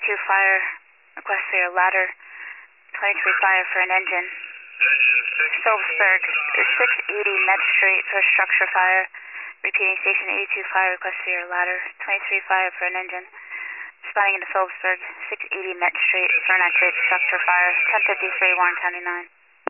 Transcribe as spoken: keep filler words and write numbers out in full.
two fire, request for your ladder. twenty-three fire for an engine. Phillipsburg, six eighty Met Street for structure fire. Repeating station eighty-two fire, request for your ladder. twenty-three fire for an engine. Responding into Phillipsburg, six eighty Met Street for an activated structure fire. ten fifty-three Warren County nine.